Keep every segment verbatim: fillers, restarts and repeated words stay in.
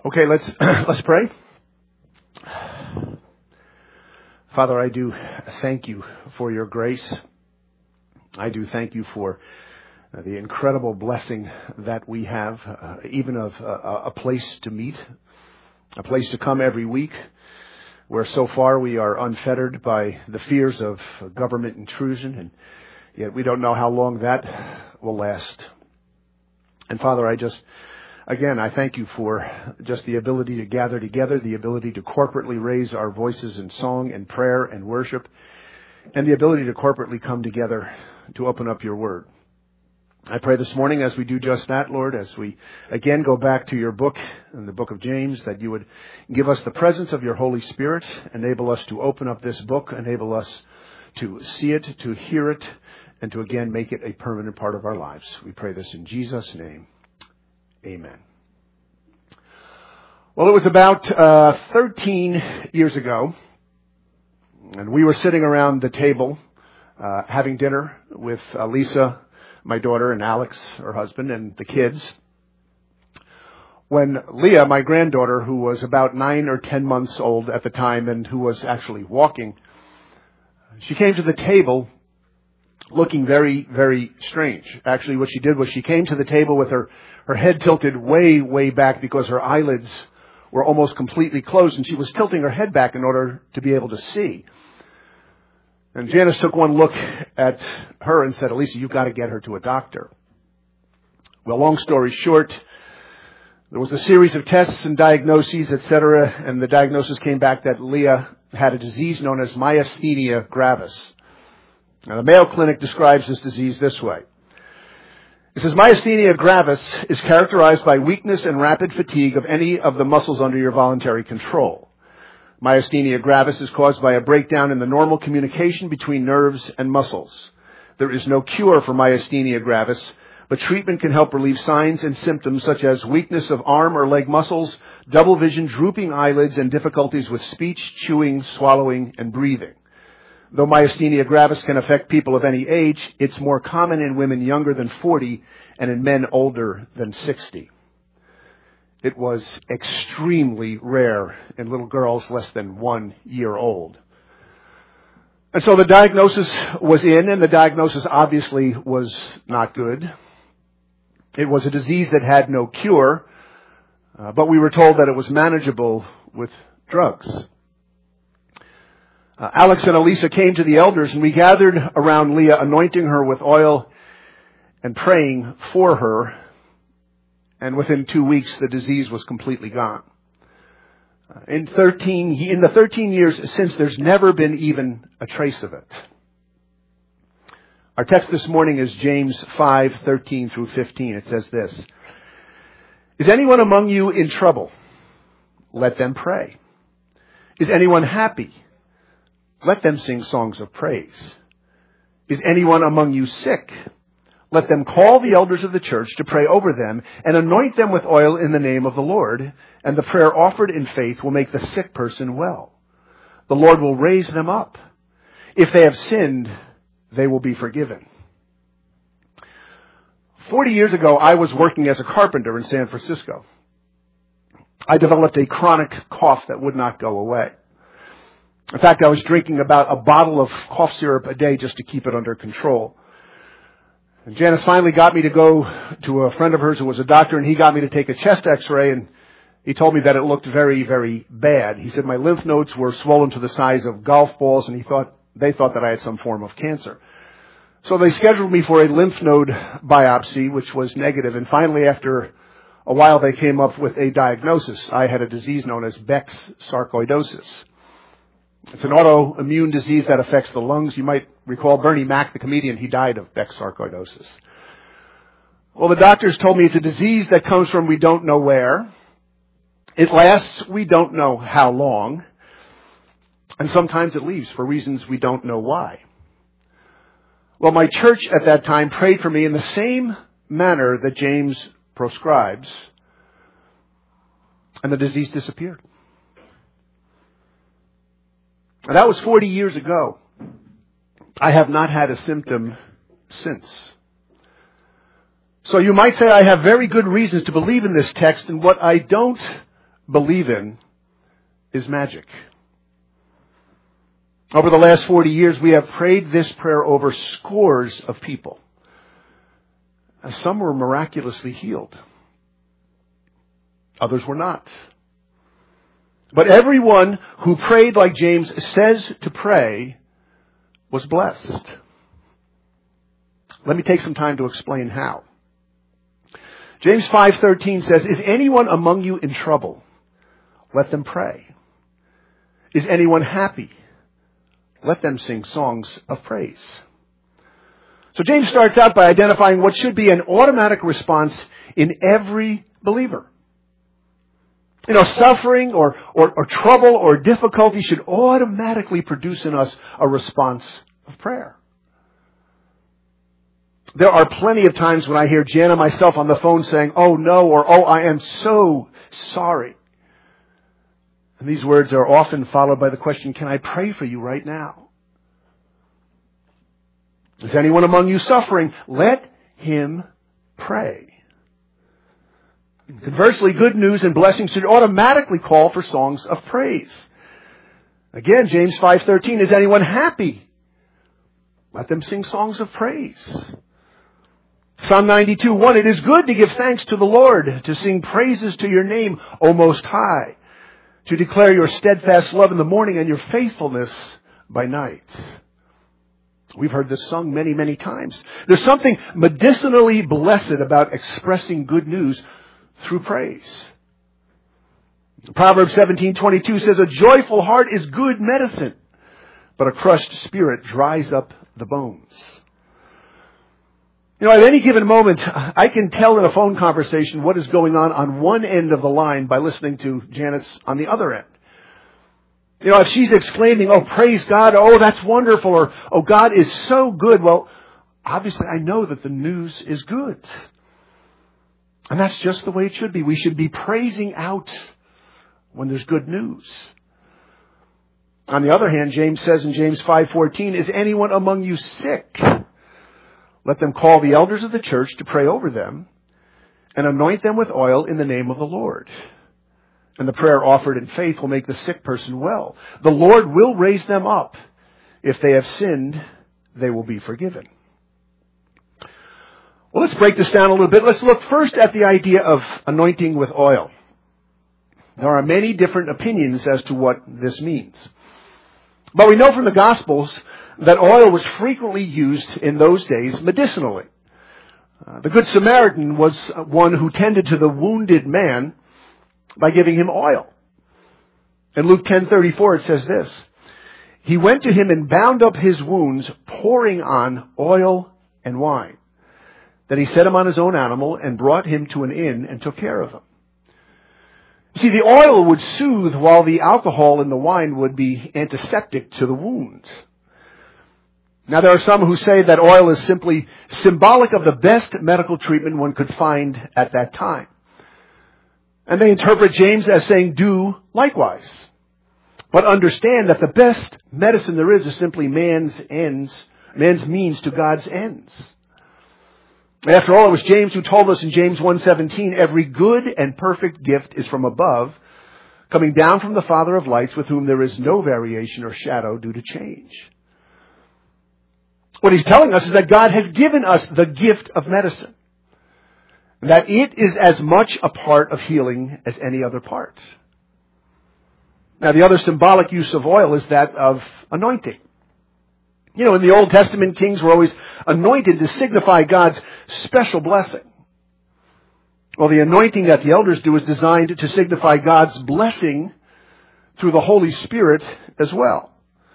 Okay, let's let's pray. Father, I do thank you for your grace. I do thank you for the incredible blessing that we have, uh, even of uh, a place to meet, a place to come every week, where so far we are unfettered by the fears of government intrusion, and yet we don't know how long that will last. And Father, I just, again, I thank you for just the ability to gather together, the ability to corporately raise our voices in song and prayer and worship, and the ability to corporately come together to open up your word. I pray this morning as we do just that, Lord, as we again go back to your book, in the book of James, that you would give us the presence of your Holy Spirit, enable us to open up this book, enable us to see it, to hear it, and to again make it a permanent part of our lives. We pray this in Jesus' name. Amen. Well, it was about uh, thirteen years ago, and we were sitting around the table uh, having dinner with uh, Lisa, my daughter, and Alex, her husband, and the kids, when Leah, my granddaughter, who was about nine or ten months old at the time and who was actually walking, she came to the table looking very, very strange. Actually, what she did was she came to the table with her, her head tilted way, way back because her eyelids were almost completely closed, and she was tilting her head back in order to be able to see. And Janice took one look at her and said, "Elisa, you've got to get her to a doctor." Well, long story short, there was a series of tests and diagnoses, et cetera, and the diagnosis came back that Leah had a disease known as myasthenia gravis. Now, the Mayo Clinic describes this disease this way. It says, myasthenia gravis is characterized by weakness and rapid fatigue of any of the muscles under your voluntary control. Myasthenia gravis is caused by a breakdown in the normal communication between nerves and muscles. There is no cure for myasthenia gravis, but treatment can help relieve signs and symptoms such as weakness of arm or leg muscles, double vision, drooping eyelids, and difficulties with speech, chewing, swallowing, and breathing. Though myasthenia gravis can affect people of any age, it's more common in women younger than forty and in men older than sixty. It was extremely rare in little girls less than one year old. And so the diagnosis was in, and the diagnosis obviously was not good. It was a disease that had no cure, uh, but we were told that it was manageable with drugs. Uh, Alex and Elisa came to the elders, and we gathered around Leah, anointing her with oil and praying for her. And within two weeks, the disease was completely gone. Uh, in thirteen, in the thirteen years since, there's never been even a trace of it. Our text this morning is James five, thirteen through fifteen. It says this: Is anyone among you in trouble? Let them pray. Is anyone happy? Let them sing songs of praise. Is anyone among you sick? Let them call the elders of the church to pray over them and anoint them with oil in the name of the Lord, and the prayer offered in faith will make the sick person well. The Lord will raise them up. If they have sinned, they will be forgiven. Forty years ago, I was working as a carpenter in San Francisco. I developed a chronic cough that would not go away. In fact, I was drinking about a bottle of cough syrup a day just to keep it under control. And Janice finally got me to go to a friend of hers who was a doctor, and he got me to take a chest x-ray, and he told me that it looked very, very bad. He said my lymph nodes were swollen to the size of golf balls, and he thought they thought that I had some form of cancer. So they scheduled me for a lymph node biopsy, which was negative, and finally, after a while, they came up with a diagnosis. I had a disease known as Beck's sarcoidosis. It's an autoimmune disease that affects the lungs. You might recall Bernie Mac, the comedian, he died of Beck's sarcoidosis. Well, the doctors told me it's a disease that comes from we don't know where. It lasts we don't know how long. And sometimes it leaves for reasons we don't know why. Well, my church at that time prayed for me in the same manner that James proscribes, and the disease disappeared. And that was forty years ago. I have not had a symptom since. So you might say I have very good reasons to believe in this text, and what I don't believe in is magic. Over the last forty years, we have prayed this prayer over scores of people. Some were miraculously healed. Others were not. But everyone who prayed like James says to pray was blessed. Let me take some time to explain how. James five thirteen says, "Is anyone among you in trouble? Let them pray. Is anyone happy? Let them sing songs of praise." So James starts out by identifying what should be an automatic response in every believer. You know, suffering or, or, or trouble or difficulty should automatically produce in us a response of prayer. There are plenty of times when I hear Jan and myself on the phone saying, "Oh no," or "Oh, I am so sorry." And these words are often followed by the question, "Can I pray for you right now?" Is anyone among you suffering? Let him pray. Conversely, good news and blessings should automatically call for songs of praise. Again, James five thirteen, "Is anyone happy? Let them sing songs of praise." Psalm ninety-two one, "It is good to give thanks to the Lord, to sing praises to your name, O Most High, to declare your steadfast love in the morning and your faithfulness by night." We've heard this sung many, many times. There's something medicinally blessed about expressing good news through praise. Proverbs seventeen twenty-two says, "A joyful heart is good medicine, but a crushed spirit dries up the bones." You know, at any given moment, I can tell in a phone conversation what is going on on one end of the line by listening to Janice on the other end. You know, if she's exclaiming, "Oh, praise God," "Oh, that's wonderful," or "Oh, God is so good," well, obviously I know that the news is good. And that's just the way it should be. We should be praising out when there's good news. On the other hand, James says in James five fourteen, "Is anyone among you sick? Let them call the elders of the church to pray over them and anoint them with oil in the name of the Lord. And the prayer offered in faith will make the sick person well. The Lord will raise them up. If they have sinned, they will be forgiven." Well, let's break this down a little bit. Let's look first at the idea of anointing with oil. There are many different opinions as to what this means. But we know from the Gospels that oil was frequently used in those days medicinally. Uh, the Good Samaritan was one who tended to the wounded man by giving him oil. In Luke ten thirty-four it says this, "He went to him and bound up his wounds, pouring on oil and wine. Then he set him on his own animal and brought him to an inn and took care of him." See, the oil would soothe while the alcohol in the wine would be antiseptic to the wound. Now, there are some who say that oil is simply symbolic of the best medical treatment one could find at that time. And they interpret James as saying, "Do likewise." But understand that the best medicine there is is simply man's ends, man's means to God's ends. After all, it was James who told us in James one seventeen, "Every good and perfect gift is from above, coming down from the Father of lights, with whom there is no variation or shadow due to change." What he's telling us is that God has given us the gift of medicine. That it is as much a part of healing as any other part. Now, the other symbolic use of oil is that of anointing. You know, in the Old Testament, kings were always anointed to signify God's special blessing. Well, the anointing that the elders do is designed to signify God's blessing through the Holy Spirit as well.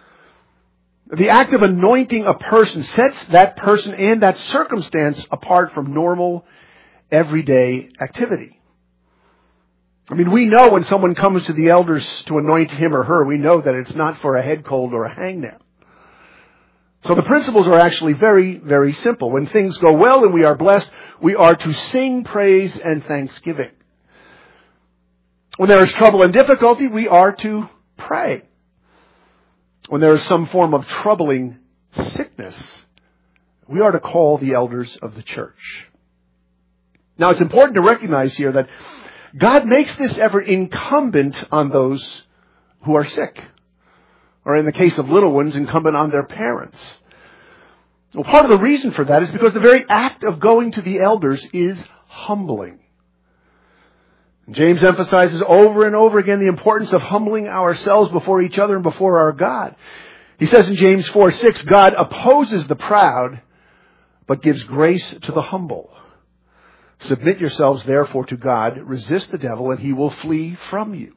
The act of anointing a person sets that person and that circumstance apart from normal, everyday activity. I mean, we know when someone comes to the elders to anoint him or her, we know that it's not for a head cold or a hangnail. So the principles are actually very, very simple. When things go well and we are blessed, we are to sing praise and thanksgiving. When there is trouble and difficulty, we are to pray. When there is some form of troubling sickness, we are to call the elders of the church. Now, it's important to recognize here that God makes this effort incumbent on those who are sick. Or in the case of little ones, incumbent on their parents. Well, part of the reason for that is because the very act of going to the elders is humbling. James emphasizes over and over again the importance of humbling ourselves before each other and before our God. He says in James four six, God opposes the proud, but gives grace to the humble. Submit yourselves therefore to God, resist the devil, and he will flee from you.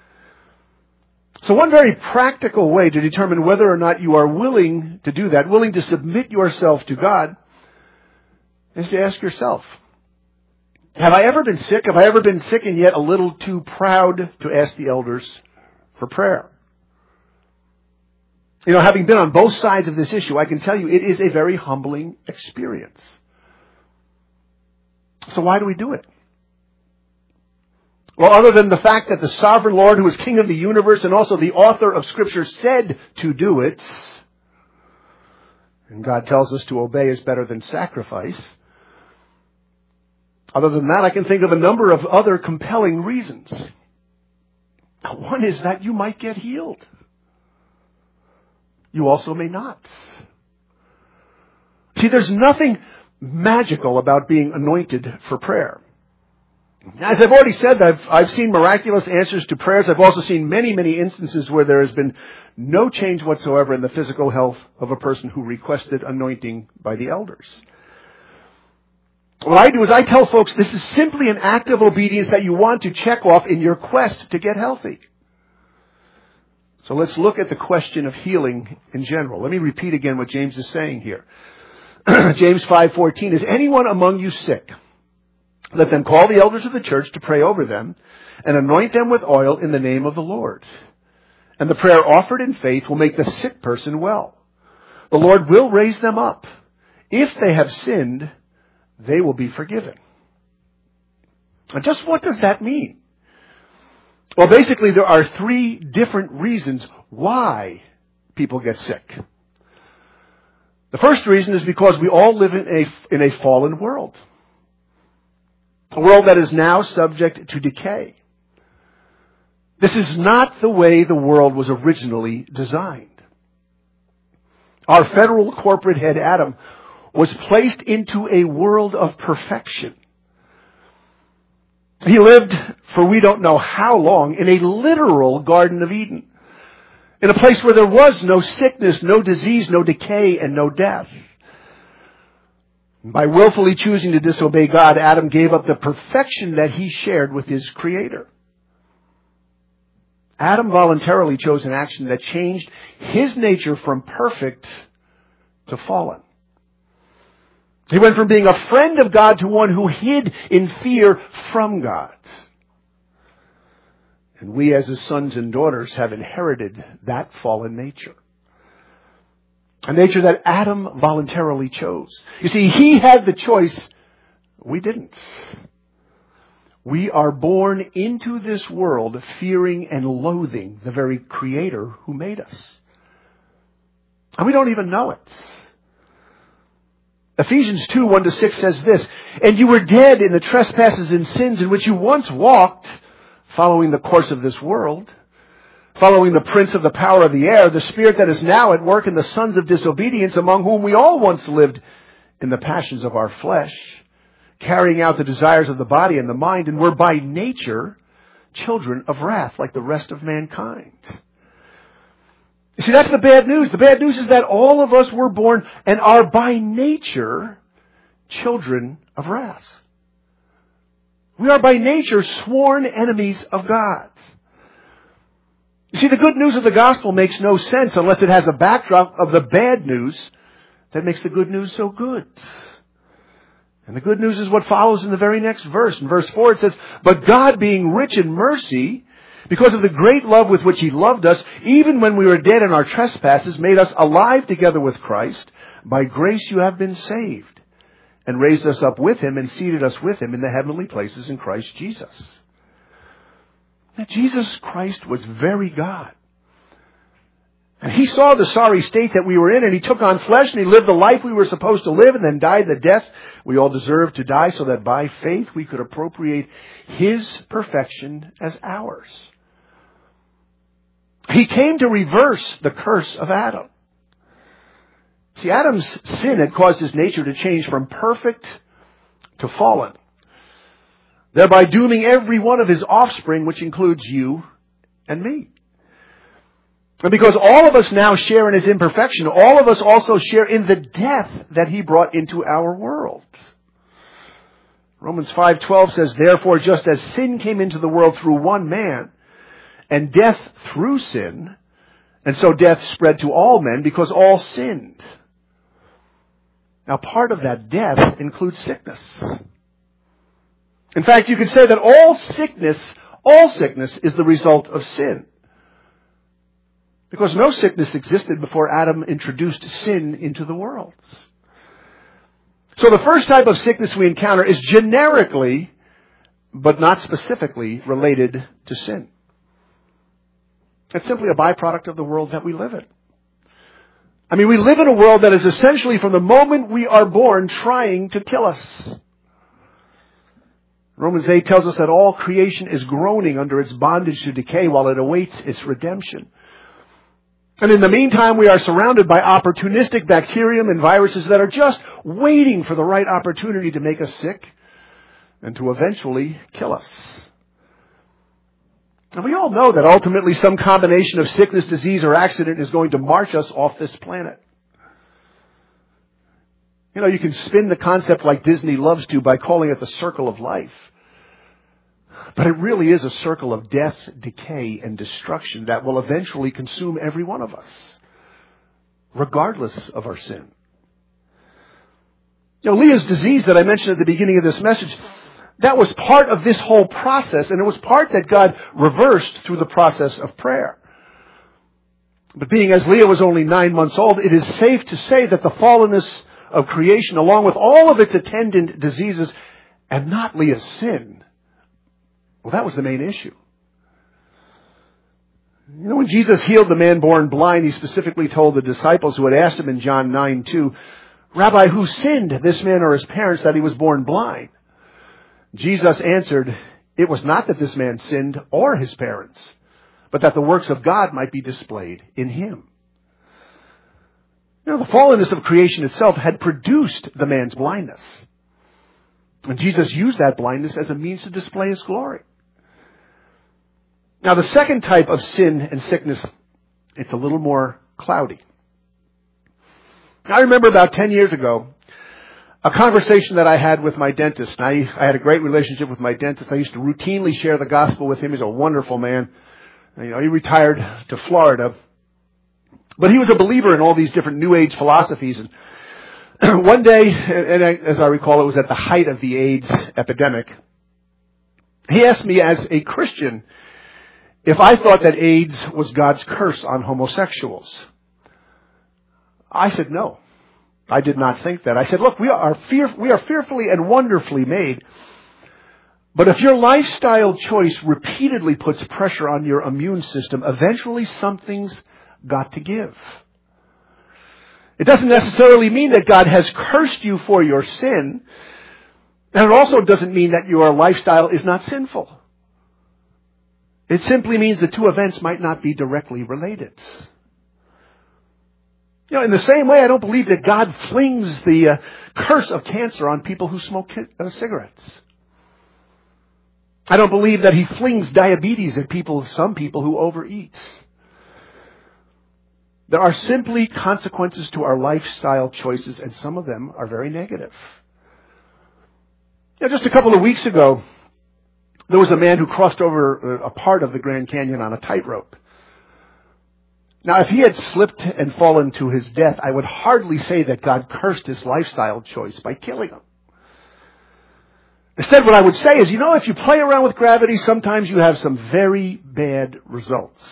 So one very practical way to determine whether or not you are willing to do that, willing to submit yourself to God, is to ask yourself, have I ever been sick? Have I ever been sick and yet a little too proud to ask the elders for prayer? You know, having been on both sides of this issue, I can tell you it is a very humbling experience. So why do we do it? Well, other than the fact that the sovereign Lord, who is King of the universe and also the author of Scripture, said to do it, and God tells us to obey is better than sacrifice. Other than that, I can think of a number of other compelling reasons. One is that you might get healed. You also may not. See, there's nothing magical about being anointed for prayer. As I've already said, I've, I've seen miraculous answers to prayers. I've also seen many, many instances where there has been no change whatsoever in the physical health of a person who requested anointing by the elders. What I do is I tell folks this is simply an act of obedience that you want to check off in your quest to get healthy. So let's look at the question of healing in general. Let me repeat again what James is saying here. James five fourteen, is anyone among you sick? Let them call the elders of the church to pray over them and anoint them with oil in the name of the Lord. And the prayer offered in faith will make the sick person well. The Lord will raise them up. If they have sinned, they will be forgiven. Now, just what does that mean? Well, basically, there are three different reasons why people get sick. The first reason is because we all live in a, in a fallen world. A world that is now subject to decay. This is not the way the world was originally designed. Our federal corporate head, Adam, was placed into a world of perfection. He lived for we don't know how long in a literal Garden of Eden. In a place where there was no sickness, no disease, no decay, and no death. By willfully choosing to disobey God, Adam gave up the perfection that he shared with his Creator. Adam voluntarily chose an action that changed his nature from perfect to fallen. He went from being a friend of God to one who hid in fear from God. And we as his sons and daughters have inherited that fallen nature. A nature that Adam voluntarily chose. You see, he had the choice. We didn't. We are born into this world fearing and loathing the very Creator who made us. And we don't even know it. Ephesians two, one to six says this, and you were dead in the trespasses and sins in which you once walked, following the course of this world, following the prince of the power of the air, the spirit that is now at work in the sons of disobedience, among whom we all once lived in the passions of our flesh, carrying out the desires of the body and the mind, and were by nature children of wrath, like the rest of mankind. You see, that's the bad news. The bad news is that all of us were born and are by nature children of wrath. We are by nature sworn enemies of God. You see, the good news of the gospel makes no sense unless it has a backdrop of the bad news that makes the good news so good. And the good news is what follows in the very next verse. In verse four it says, but God being rich in mercy, because of the great love with which He loved us, even when we were dead in our trespasses, made us alive together with Christ. By grace you have been saved, and raised us up with Him and seated us with Him in the heavenly places in Christ Jesus. Now, Jesus Christ was very God. And he saw the sorry state that we were in, and he took on flesh, and he lived the life we were supposed to live, and then died the death we all deserved to die, so that by faith we could appropriate his perfection as ours. He came to reverse the curse of Adam. See, Adam's sin had caused his nature to change from perfect to fallen, thereby dooming every one of his offspring, which includes you and me. And because all of us now share in his imperfection, all of us also share in the death that he brought into our world. Romans five twelve says, therefore, just as sin came into the world through one man, and death through sin, and so death spread to all men because all sinned. Now, part of that death includes sickness. In fact, you could say that all sickness, all sickness is the result of sin. Because no sickness existed before Adam introduced sin into the world. So the first type of sickness we encounter is generically, but not specifically, related to sin. It's simply a byproduct of the world that we live in. I mean, we live in a world that is essentially, from the moment we are born, trying to kill us. Romans eight tells us that all creation is groaning under its bondage to decay while it awaits its redemption. And in the meantime, we are surrounded by opportunistic bacterium and viruses that are just waiting for the right opportunity to make us sick and to eventually kill us. And we all know that ultimately some combination of sickness, disease, or accident is going to march us off this planet. You know, you can spin the concept like Disney loves to by calling it the circle of life. But it really is a circle of death, decay, and destruction that will eventually consume every one of us, regardless of our sin. You know, Leah's disease that I mentioned at the beginning of this message, that was part of this whole process, and it was part that God reversed through the process of prayer. But being as Leah was only nine months old, it is safe to say that the fallenness of creation, along with all of its attendant diseases, and not Leah's sin, well, that was the main issue. You know, when Jesus healed the man born blind, he specifically told the disciples who had asked him in John nine two, Rabbi, who sinned, this man or his parents, that he was born blind? Jesus answered, it was not that this man sinned or his parents, but that the works of God might be displayed in him. You know, the fallenness of creation itself had produced the man's blindness. And Jesus used that blindness as a means to display his glory. Now, the second type of sin and sickness, it's a little more cloudy. I remember about ten years ago, a conversation that I had with my dentist. I, I had a great relationship with my dentist. I used to routinely share the gospel with him. He's a wonderful man. You know, he retired to Florida. But he was a believer in all these different New Age philosophies. And one day, and I, as I recall, it was at the height of the AIDS epidemic, he asked me as a Christian if I thought that AIDS was God's curse on homosexuals. I said no. I did not think that. I said, look, we are fear, we are fearfully and wonderfully made. But if your lifestyle choice repeatedly puts pressure on your immune system, eventually something's got to give. It doesn't necessarily mean that God has cursed you for your sin. And it also doesn't mean that your lifestyle is not sinful. It simply means the two events might not be directly related. You know, in the same way, I don't believe that God flings the uh, curse of cancer on people who smoke uh, cigarettes. I don't believe that he flings diabetes at people, some people who overeat. There are simply consequences to our lifestyle choices, and some of them are very negative. You know, just a couple of weeks ago, there was a man who crossed over a part of the Grand Canyon on a tightrope. Now, if he had slipped and fallen to his death, I would hardly say that God cursed his lifestyle choice by killing him. Instead, what I would say is, you know, if you play around with gravity, sometimes you have some very bad results.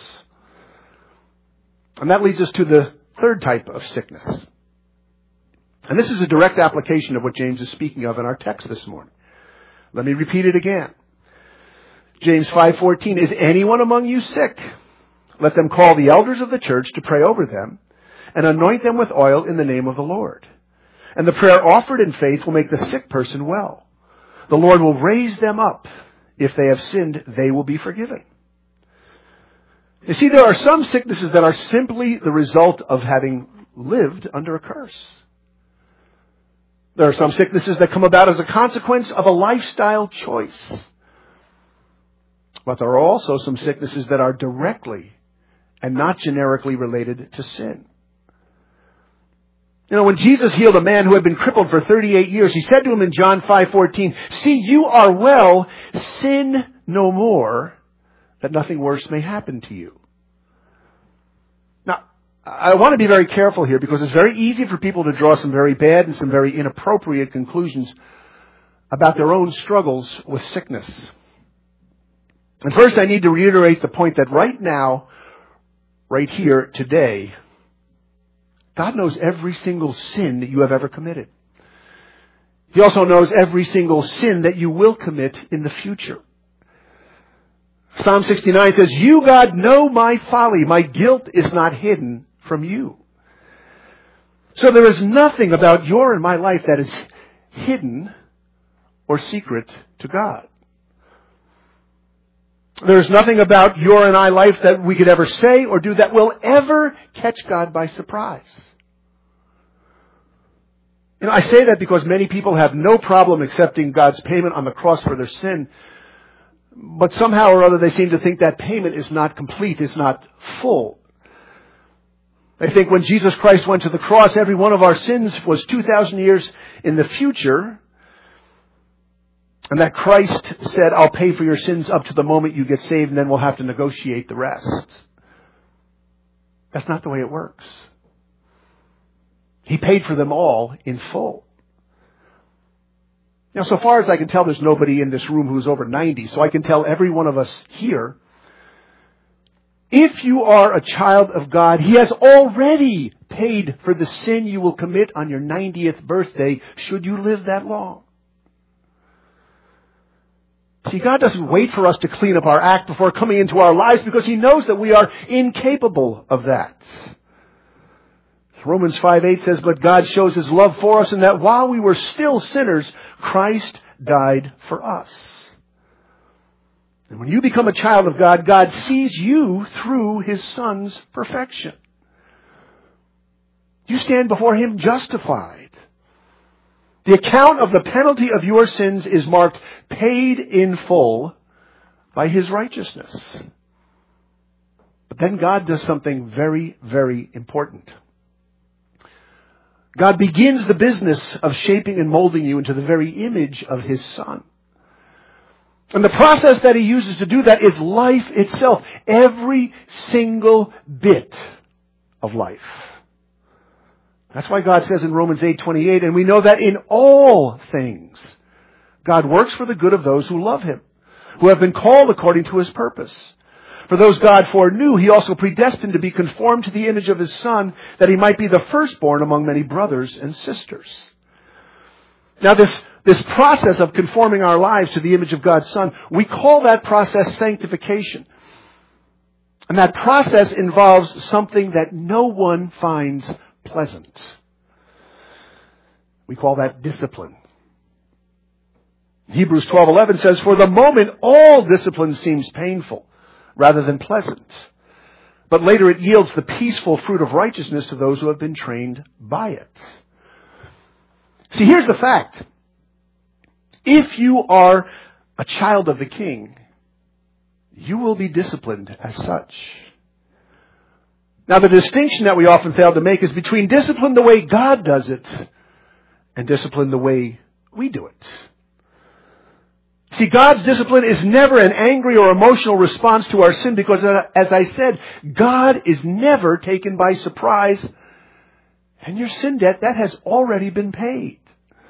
And that leads us to the third type of sickness. And this is a direct application of what James is speaking of in our text this morning. Let me repeat it again. James five fourteen, is anyone among you sick? let them call the elders of the church to pray over them and anoint them with oil in the name of the Lord. And the prayer offered in faith will make the sick person well. The Lord will raise them up. If they have sinned, they will be forgiven. You see, there are some sicknesses that are simply the result of having lived under a curse. There are some sicknesses that come about as a consequence of a lifestyle choice. But there are also some sicknesses that are directly and not generically related to sin. You know, when Jesus healed a man who had been crippled for thirty-eight years, he said to him in John five fourteen, "See, you are well, sin no more, that nothing worse may happen to you." Now, I want to be very careful here because it's very easy for people to draw some very bad and some very inappropriate conclusions about their own struggles with sickness. And first, I need to reiterate the point that right now, right here, today, God knows every single sin that you have ever committed. He also knows every single sin that you will commit in the future. Psalm sixty-nine says, "You, God, know my folly. My guilt is not hidden from you." So there is nothing about your and my life that is hidden or secret to God. There's nothing about your and I life that we could ever say or do that will ever catch God by surprise. You know, I say that because many people have no problem accepting God's payment on the cross for their sin, but somehow or other they seem to think that payment is not complete, is not full. They think when Jesus Christ went to the cross, every one of our sins was two thousand years in the future, and that Christ said, "I'll pay for your sins up to the moment you get saved, and then we'll have to negotiate the rest." That's not the way it works. He paid for them all in full. Now, so far as I can tell, there's nobody in this room who's over ninety, so I can tell every one of us here, if you are a child of God, He has already paid for the sin you will commit on your ninetieth birthday, should you live that long. See, God doesn't wait for us to clean up our act before coming into our lives because He knows that we are incapable of that. Romans five eight says, "But God shows His love for us in that while we were still sinners, Christ died for us." And when you become a child of God, God sees you through His Son's perfection. You stand before Him justified. The account of the penalty of your sins is marked paid in full by His righteousness. But then God does something very, very important. God begins the business of shaping and molding you into the very image of His Son. And the process that He uses to do that is life itself. Every single bit of life. That's why God says in Romans eight twenty-eight, "And we know that in all things God works for the good of those who love Him, who have been called according to His purpose. For those God foreknew, He also predestined to be conformed to the image of His Son, that He might be the firstborn among many brothers and sisters." Now this, this process of conforming our lives to the image of God's Son, we call that process sanctification. And that process involves something that no one finds pleasant. We call that discipline. Hebrews twelve eleven says, "For the moment all discipline seems painful rather than pleasant. But later it yields the peaceful fruit of righteousness to those who have been trained by it." See, here's the fact. If you are a child of the King, you will be disciplined as such. Now, the distinction that we often fail to make is between discipline the way God does it and discipline the way we do it. See, God's discipline is never an angry or emotional response to our sin because, as I said, God is never taken by surprise. And your sin debt, that has already been paid.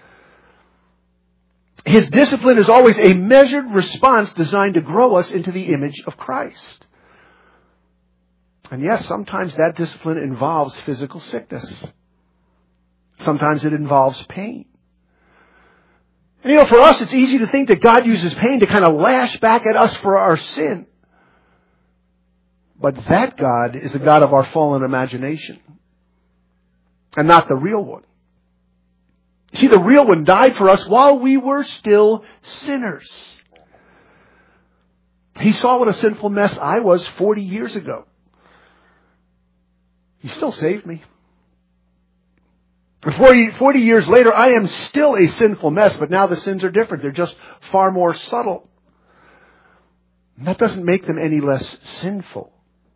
His discipline is always a measured response designed to grow us into the image of Christ. And yes, sometimes that discipline involves physical sickness. Sometimes it involves pain. And you know, for us, it's easy to think that God uses pain to kind of lash back at us for our sin. But that God is the God of our fallen imagination, and not the real one. See, the real one died for us while we were still sinners. He saw what a sinful mess I was forty years ago. He still saved me. forty, forty years later, I am still a sinful mess, but now the sins are different. They're just far more subtle. And that doesn't make them any less sinful.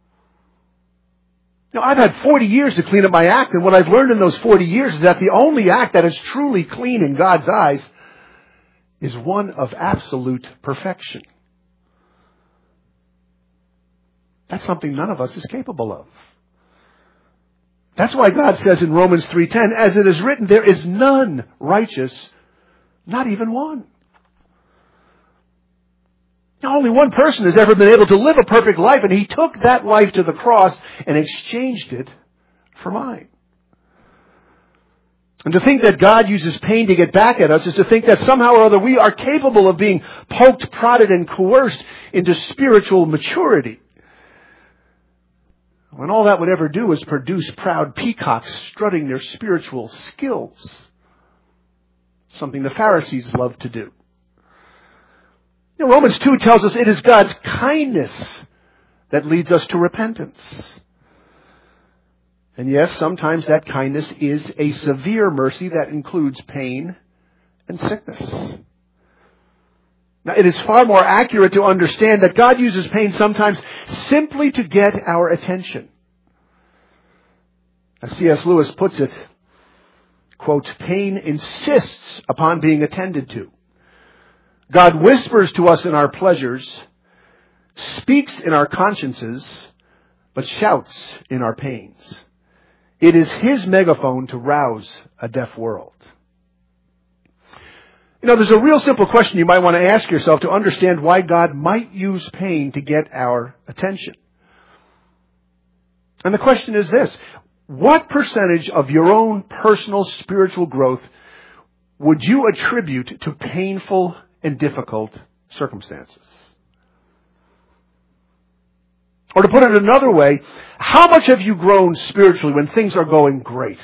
Now, I've had forty years to clean up my act, and what I've learned in those forty years is that the only act that is truly clean in God's eyes is one of absolute perfection. That's something none of us is capable of. That's why God says in Romans three ten, as it is written, there is none righteous, not even one. Now, only one person has ever been able to live a perfect life, and He took that life to the cross and exchanged it for mine. And to think that God uses pain to get back at us is to think that somehow or other we are capable of being poked, prodded, and coerced into spiritual maturity, when all that would ever do is produce proud peacocks strutting their spiritual skills. Something the Pharisees loved to do. You know, Romans two tells us it is God's kindness that leads us to repentance. And yes, sometimes that kindness is a severe mercy that includes pain and sickness. Now, it is far more accurate to understand that God uses pain sometimes simply to get our attention. As C S Lewis puts it, quote, pain insists upon being attended to. God whispers to us in our pleasures, speaks in our consciences, but shouts in our pains. It is His megaphone to rouse a deaf world. You know, there's a real simple question you might want to ask yourself to understand why God might use pain to get our attention. And the question is this: what percentage of your own personal spiritual growth would you attribute to painful and difficult circumstances? Or to put it another way, how much have you grown spiritually when things are going great?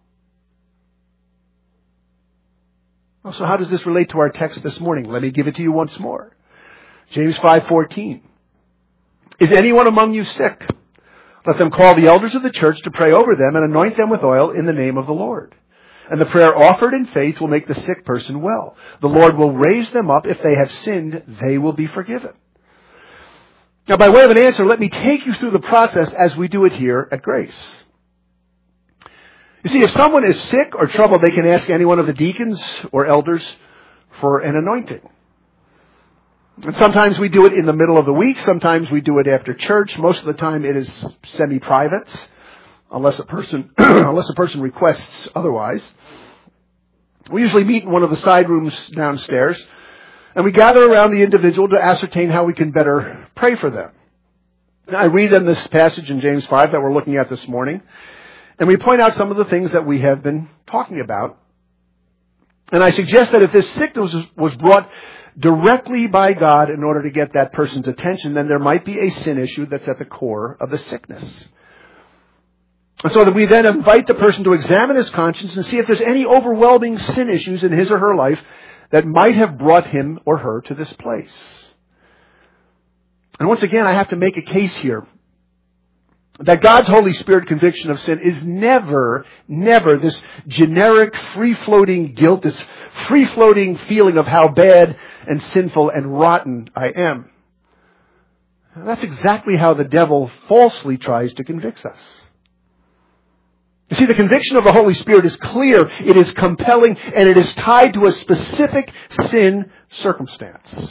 So how does this relate to our text this morning? Let me give it to you once more. James five fourteen. Is anyone among you sick? Let them call the elders of the church to pray over them and anoint them with oil in the name of the Lord. And the prayer offered in faith will make the sick person well. The Lord will raise them up. If they have sinned, they will be forgiven. Now, by way of an answer, let me take you through the process as we do it here at Grace. You see, if someone is sick or troubled, they can ask any one of the deacons or elders for an anointing. And sometimes we do it in the middle of the week. Sometimes we do it after church. Most of the time it is semi-private, unless a person unless a person requests otherwise. We usually meet in one of the side rooms downstairs, and we gather around the individual to ascertain how we can better pray for them. Now, I read them this passage in James five that we're looking at this morning, and we point out some of the things that we have been talking about. And I suggest that if this sickness was brought directly by God in order to get that person's attention, then there might be a sin issue that's at the core of the sickness. And so that we then invite the person to examine his conscience and see if there's any overwhelming sin issues in his or her life that might have brought him or her to this place. And once again, I have to make a case here that God's Holy Spirit conviction of sin is never, never this generic, free-floating guilt, this free-floating feeling of how bad and sinful and rotten I am. That's exactly how the devil falsely tries to convict us. You see, the conviction of the Holy Spirit is clear, it is compelling, and it is tied to a specific sin circumstance.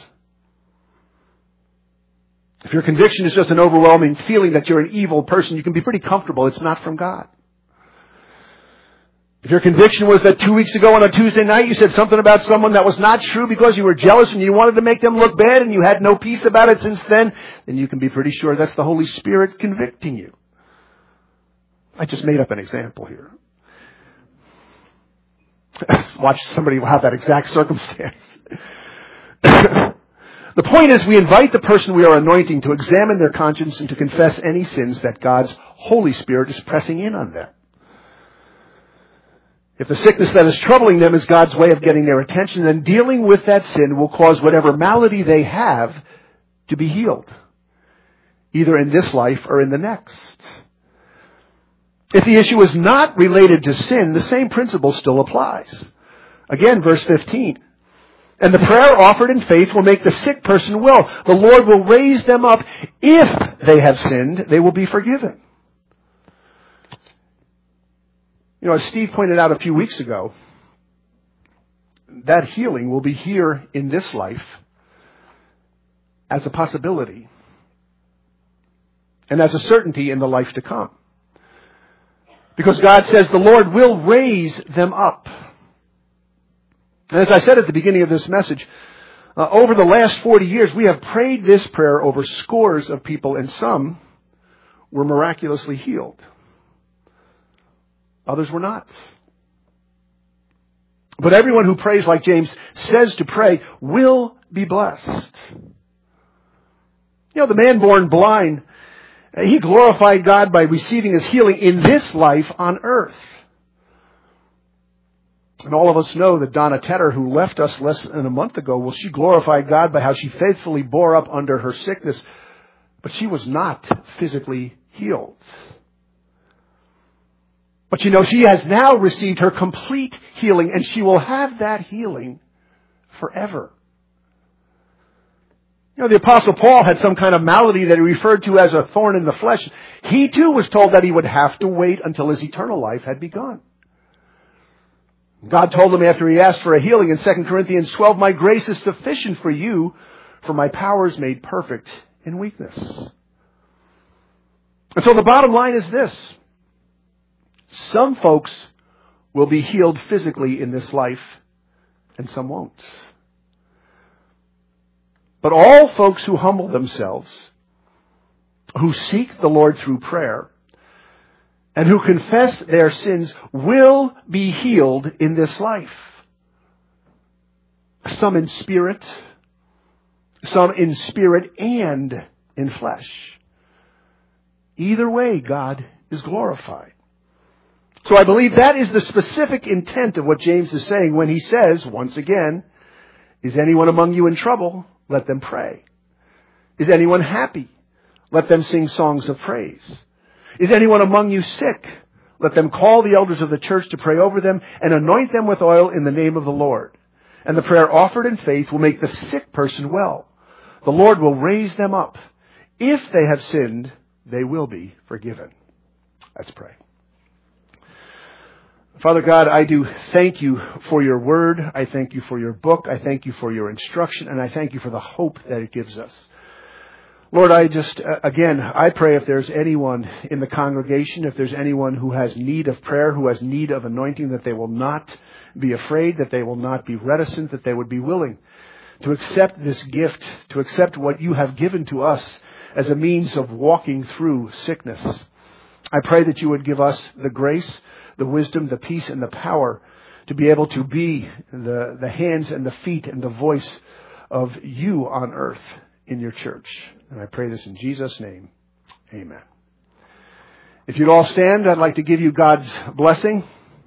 If your conviction is just an overwhelming feeling that you're an evil person, you can be pretty comfortable. It's not from God. If your conviction was that two weeks ago on a Tuesday night you said something about someone that was not true because you were jealous and you wanted to make them look bad and you had no peace about it since then, then you can be pretty sure that's the Holy Spirit convicting you. I just made up an example here. Watch somebody have that exact circumstance. The point is, we invite the person we are anointing to examine their conscience and to confess any sins that God's Holy Spirit is pressing in on them. If the sickness that is troubling them is God's way of getting their attention, then dealing with that sin will cause whatever malady they have to be healed, either in this life or in the next. If the issue is not related to sin, the same principle still applies. Again, verse fifteen. And the prayer offered in faith will make the sick person well. The Lord will raise them up. If they have sinned, they will be forgiven. You know, as Steve pointed out a few weeks ago, that healing will be here in this life as a possibility and as a certainty in the life to come. Because God says the Lord will raise them up. And as I said at the beginning of this message, uh, over the last forty years, we have prayed this prayer over scores of people, and some were miraculously healed. Others were not. But everyone who prays like James says to pray will be blessed. You know, the man born blind, he glorified God by receiving his healing in this life on earth. And all of us know that Donna Tedder, who left us less than a month ago, well, she glorified God by how she faithfully bore up under her sickness, but she was not physically healed. But you know, she has now received her complete healing, and she will have that healing forever. You know, the Apostle Paul had some kind of malady that he referred to as a thorn in the flesh. He too was told that he would have to wait until his eternal life had begun. God told him after he asked for a healing in Second Corinthians twelve, my grace is sufficient for you, for my power is made perfect in weakness. And so the bottom line is this. Some folks will be healed physically in this life, and some won't. But all folks who humble themselves, who seek the Lord through prayer, and who confess their sins will be healed in this life. Some in spirit, some in spirit and in flesh. Either way, God is glorified. So I believe that is the specific intent of what James is saying when he says, once again, is anyone among you in trouble? Let them pray. Is anyone happy? Let them sing songs of praise. Is anyone among you sick? Let them call the elders of the church to pray over them and anoint them with oil in the name of the Lord. And the prayer offered in faith will make the sick person well. The Lord will raise them up. If they have sinned, they will be forgiven. Let's pray. Father God, I do thank you for your word. I thank you for your book. I thank you for your instruction. And I thank you for the hope that it gives us. Lord, I just, uh, again, I pray if there's anyone in the congregation, if there's anyone who has need of prayer, who has need of anointing, that they will not be afraid, that they will not be reticent, that they would be willing to accept this gift, to accept what you have given to us as a means of walking through sickness. I pray that you would give us the grace, the wisdom, the peace, and the power to be able to be the, the hands and the feet and the voice of you on earth in your church. And I pray this in Jesus' name. Amen. If you'd all stand, I'd like to give you God's blessing.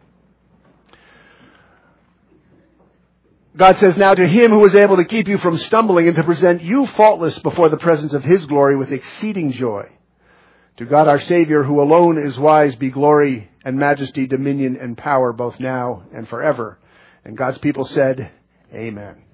God says, now to him who is able to keep you from stumbling and to present you faultless before the presence of his glory with exceeding joy. To God our Savior, who alone is wise, be glory and majesty, dominion and power both now and forever. And God's people said, Amen.